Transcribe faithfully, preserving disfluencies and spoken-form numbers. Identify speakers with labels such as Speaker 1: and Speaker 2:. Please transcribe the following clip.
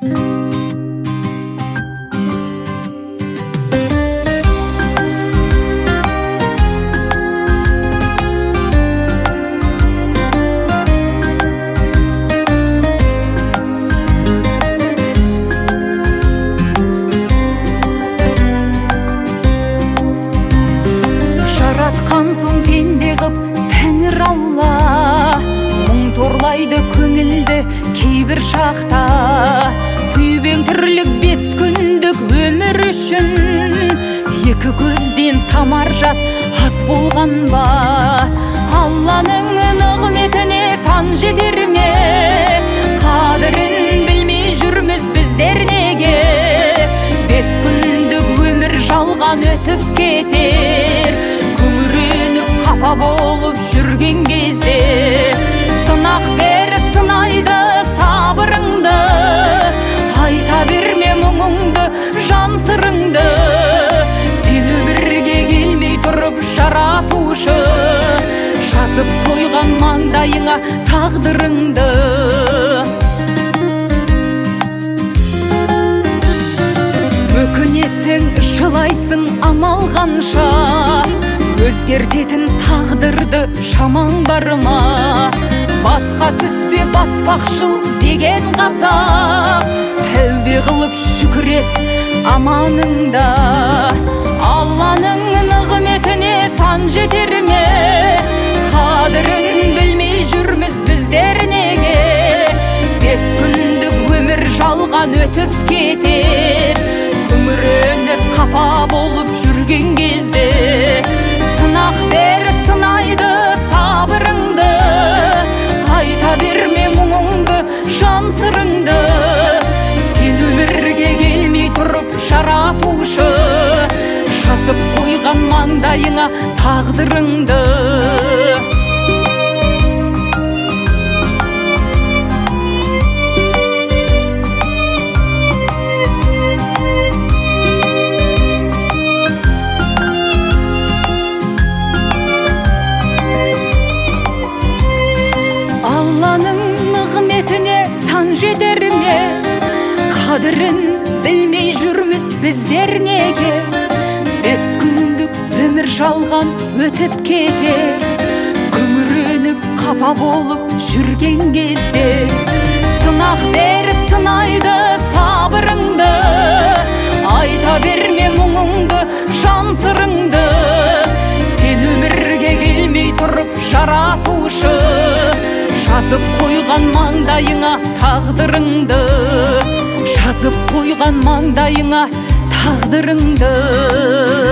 Speaker 1: көңілді кейбір шақта күйбең тірлік бес күндік өмір үшін екі көзден тамар жас аз болған ба Алланың нығметіне сан жетер ме қадірін білмей жүрміз біздер неге бес күндік өмір жалған өтіп кетер күңіреніп қапа болып жүрген кезде сынақ беріп сынайды сабырыңды айта берме мұңыңды жан сырыңды сен өмірге келмей тұрып жаратушы жазып қойған маңдайыңа тағдырыңды өкінесің жылайсың амал қанша өзгертетін тағдырды шамаң бар ма басқа түссе баспақшыл деген қазақ тәубе қылып шүкірет аманыңда Алланың нығметіне сан жетер ме қадірін білмей жүрміз біздер неге бес күндік өмір жалған өтіп кетер күңіреніп қапа болып жүрген кезде сынақ беріп сынайды сабырыңды айта берме мұңыңды жан сырыңды сен өмірге келмей тұрып жаратушы жазып қойған маңдайыңа тағдырыңды сан жетер ме қадірін білмей жүрміз біздер неге бес күндік өмір жалған өтіп кетер күңіреніп қапа болып жүрген кезде сынақ беріп сынайды сабырыңды айта берме мұңыңды жан сырыңды сен өмірге келмей тұрып жаратушы жазып қойған маңдайыңа тағдырыңды жазып қойған маңдайыңа тағдырыңды